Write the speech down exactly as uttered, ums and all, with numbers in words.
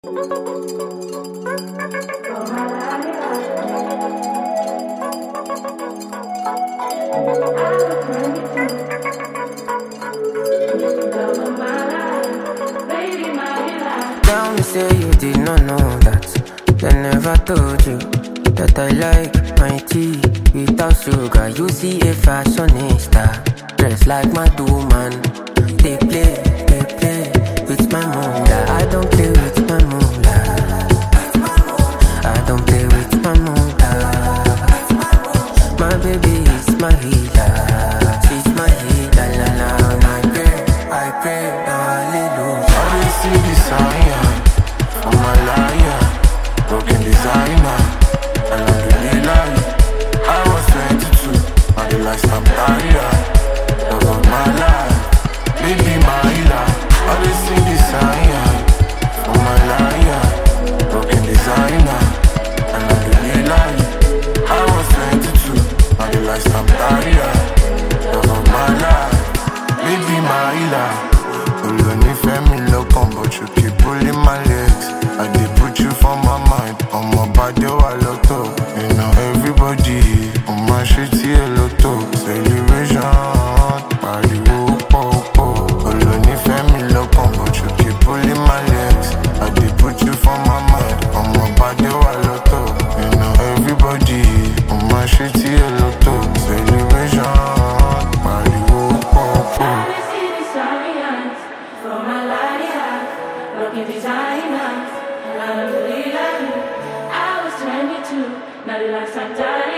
Tell me, say you did not know that. They never told you that I like my tea without sugar. You see a fashionista dress like my man. They play, they play with my moolah. I don't play with my moolah. I don't play with my moolah. My baby is my healer. She's my healer. La la, I pray, I pray, hallelujah. I see the sign for my liar, broken designer. And I'm really lying. I was twenty-two, now the lifestyle barrier. Love of my life, baby my healer. I see the sign for my liar, broken designer. And I'm really lying. I was twenty-two, now the lifestyle barrier. Love of my life, baby my healer. Olunife mi lọ́kàn, but you keep pulling my legs. I dey put you for my mind. Ọmọ bàdé wà lọ́tọ̀. You know everybody. Ọmọ ṣe tí ẹ lọ́tọ̀. Celebration, pariwo pọ̀pọ̀. Olunife mi lọ́kàn, but you keep pulling my legs. I dey put you for my mind. Ọmọ bàdé wà lọ́tọ̀. You know everybody. Ọmọ ṣe tí ẹ lọ́tọ̀. Celebration, pariwo pọ̀pọ̀. Designer, and I really love you. I was twenty-two, now the life's I'm dying.